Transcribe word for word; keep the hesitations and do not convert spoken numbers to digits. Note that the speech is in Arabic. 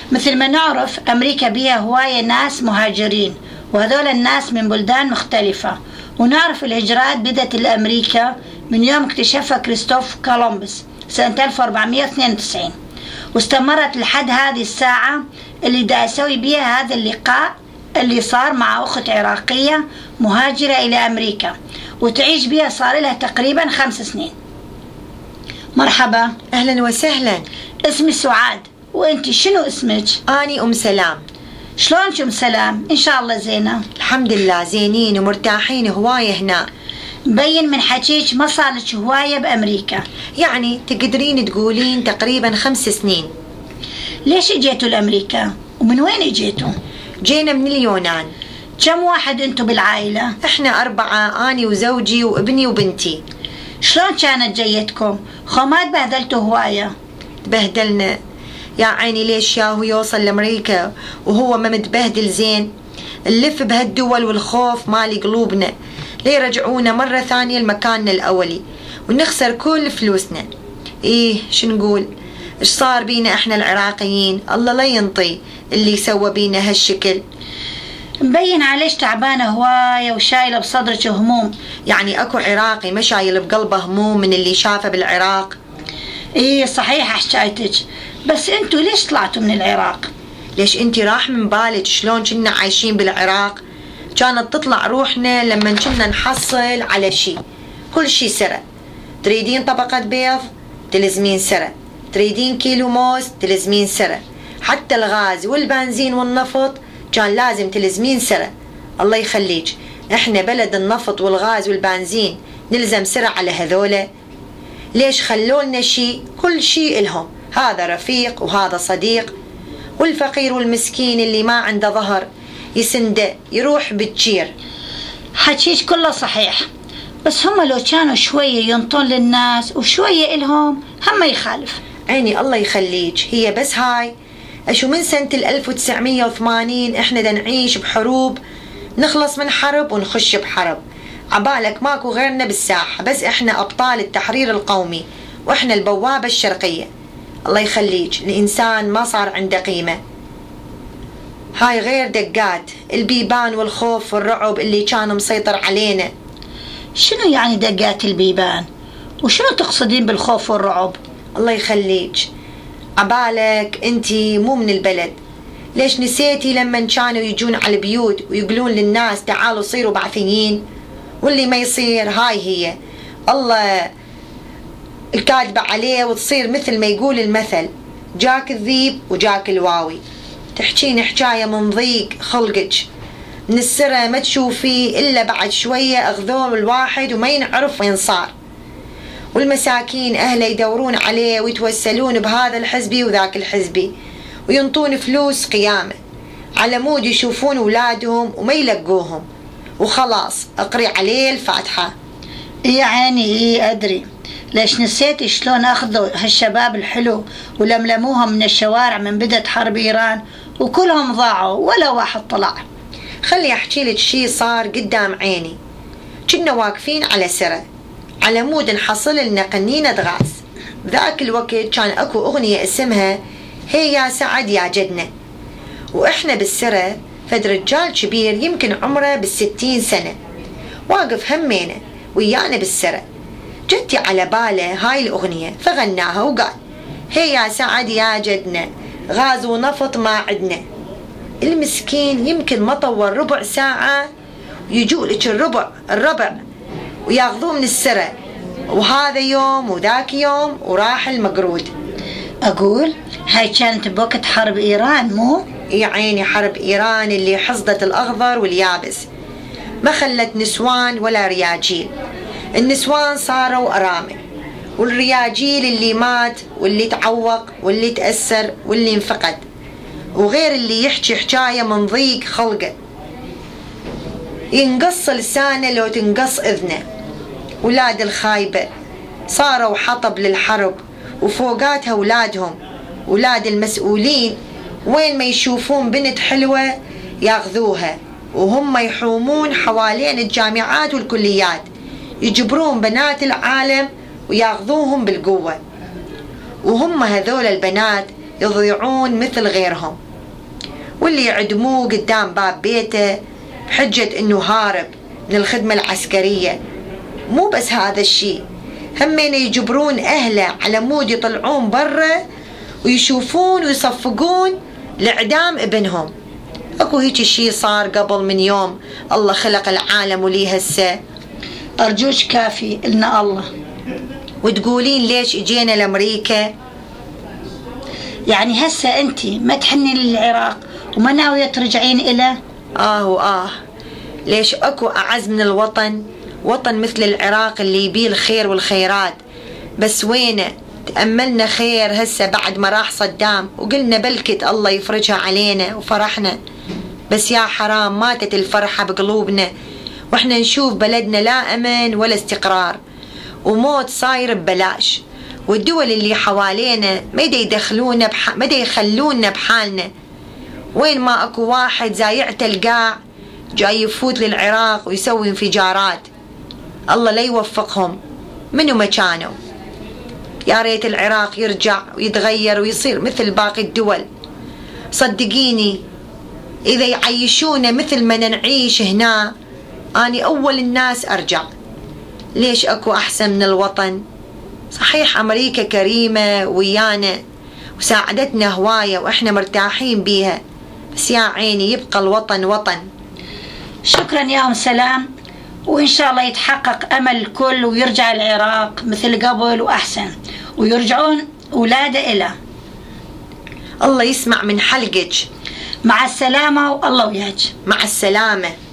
مثل ما نعرف أمريكا بيها هواية ناس مهاجرين، وهذول الناس من بلدان مختلفة، ونعرف الهجرات بدأت لأمريكا من يوم اكتشفها كريستوف كولومبوس سنة ألف وأربعمائة واثنين وتسعين، واستمرت لحد هذه الساعة اللي دا أسوي بيها هذا اللقاء اللي صار مع أخت عراقية مهاجرة إلى أمريكا وتعيش بيها صار لها تقريبا خمس سنين. مرحبا. أهلا وسهلا. اسمي سعاد، وانتي شنو اسمك؟ أني أم سلام. شلونك أم سلام؟ إن شاء الله زينة. الحمد لله زينين ومرتاحين هواية هنا. مبين من حكيك ما صارلك هواية بأمريكا. يعني تقدرين تقولين تقريبا خمس سنين. ليش اجيتوا لأمريكا؟ ومن وين اجيتوا؟ جينا من اليونان. كم واحد انتوا بالعائلة؟ احنا أربعة، أني وزوجي وابني وبنتي. شلون كانت جيتكم؟ خو ما تبهدلتوا هواية؟ تبهدلنا يا عيني. ليش ياهو يوصل لأمريكا وهو ما متبهدل زين؟ نلف بهالدول والخوف مالي قلوبنا ليرجعونا مرة ثانية لمكاننا الأولي ونخسر كل فلوسنا. إيه شو نقول؟ إيش صار بينا إحنا العراقيين؟ الله لا ينطي اللي سوى بينا هالشكل. مبين عليش تعبانة هواية وشايلة بصدرك هموم. يعني أكو عراقي ما شايل بقلبه هموم من اللي شافه بالعراق؟ إيه صحيح حكايتك، بس انتوا ليش طلعتوا من العراق؟ ليش انتي راح من بالك شلون كنا عايشين بالعراق؟ كانت تطلع روحنا لما كنا نحصل على شيء، كل شيء سرق. تريدين طبقة بيض تلزمين سرق، تريدين كيلو موز تلزمين سرق، حتى الغاز والبنزين والنفط كان لازم تلزمين سرق. الله يخليك، احنا بلد النفط والغاز والبنزين نلزم سرق على هذولا؟ ليش خلولنا شيء؟ كل شيء إلهم، هذا رفيق وهذا صديق، والفقير والمسكين اللي ما عنده ظهر يسنده يروح بتشير. حكيش كله صحيح، بس هم لو كانوا شوية ينطون للناس وشوية إلهم هم ما يخالف. عيني الله يخليك، هي بس هاي أشو من سنة الألف وتسعمية وثمانين إحنا دا نعيش بحروب، نخلص من حرب ونخش بحرب. عبالك ماكو غيرنا بالساحة، بس إحنا أبطال التحرير القومي وإحنا البوابة الشرقية. الله يخليك، الإنسان ما صار عنده قيمة. هاي غير دقات البيبان والخوف والرعب اللي كان مسيطر علينا. شنو يعني دقات البيبان؟ وشنو تقصدين بالخوف والرعب؟ الله يخليك، عبالك انتي مو من البلد. ليش نسيتي لما كانوا يجون على البيوت ويقولون للناس تعالوا صيروا بعثيين؟ واللي ما يصير هاي هي الله الكاتبة عليه، وتصير مثل ما يقول المثل جاك الذيب وجاك الواوي. تحكين حكاية من ضيق خلقك، من السرة ما تشوفي إلا بعد شوية أخذوه الواحد وما ينعرف وين صار، والمساكين أهله يدورون عليه ويتوسلون بهذا الحزبي وذاك الحزبي وينطون فلوس قيامة على مود يشوفون أولادهم وما يلقوهم، وخلاص أقري عليه الفاتحة. يا عيني إيه أدري. ليش نسيتي شلون أخذوا هالشباب الحلو ولملموهم من الشوارع من بدأت حرب إيران وكلهم ضاعوا ولا واحد طلع؟ خلي أحكي لك شي صار قدام عيني. كنا واقفين على سرة على مود نحصل لنا قنينة غاز. ذاك الوقت كان أكو أغنية اسمها هي يا سعد يا جدنا، وإحنا بالسرة فد رجال كبير يمكن عمره بالستين سنة واقف همينا ويانا بالسرة. جتي على باله هاي الأغنية فغناها وقال هي يا سعد يا جدنا غاز ونفط ما عدنا. المسكين يمكن ما طول ربع ساعة يجولك الربع الربع وياخذوه من السرة، وهذا يوم وذاك يوم وراح المقرود. أقول هاي كانت بوقت حرب إيران مو؟ يا عيني حرب إيران اللي حصدت الأخضر واليابس، ما خلت نسوان ولا رياجيل. النسوان صاروا أرامل، والرياجيل اللي مات واللي تعوق واللي تأثر واللي انفقد، وغير اللي يحكي حكاية من ضيق خلقه ينقص لسانه لو تنقص إذنه. ولاد الخايبة صاروا حطب للحرب، وفوقاتها أولادهم ولاد المسؤولين وين ما يشوفون بنت حلوة ياخذوها، وهم يحومون حوالين الجامعات والكليات يجبرون بنات العالم وياخذوهم بالقوة. وهم هذول البنات يضيعون مثل غيرهم، واللي يعدموه قدام باب بيته بحجة انه هارب من الخدمة العسكرية. مو بس هذا الشيء، همين يجبرون اهله على مود يطلعون برا ويشوفون ويصفقون لإعدام ابنهم. اكو هيك الشيء صار قبل من يوم الله خلق العالم وليه هسه. أرجوش كافي إلنا الله. وتقولين ليش اجينا لأمريكا؟ يعني هسه أنت ما تحني للعراق وما ناوية ترجعين إلى؟ آه وآه، ليش أكو أعز من الوطن؟ وطن مثل العراق اللي يبيه الخير والخيرات، بس وينه؟ تأملنا خير هسه بعد ما راح صدام وقلنا بلكت الله يفرجها علينا وفرحنا، بس يا حرام ماتت الفرحة بقلوبنا واحنا نشوف بلدنا لا أمن ولا استقرار، وموت صاير ببلاش، والدول اللي حوالينا ما دا يدخلونا بح... ما دا يخلونا بحالنا. وين ما اكو واحد زايعته القاع جاي يفوت للعراق ويسوي انفجارات. الله لا يوفقهم منو ما كانوا. يا ريت العراق يرجع ويتغير ويصير مثل باقي الدول. صدقيني إذا يعيشونا مثل ما نعيش هنا أني أول الناس أرجع. ليش أكو أحسن من الوطن؟ صحيح أمريكا كريمة ويانا وساعدتنا هواية وإحنا مرتاحين بيها، بس يا عيني يبقى الوطن وطن. شكرا يا أم سلام، وإن شاء الله يتحقق أمل الكل ويرجع العراق مثل قبل وأحسن، ويرجعون أولاده إله. الله يسمع من حلقك. مع السلامة والله وياك. مع السلامة.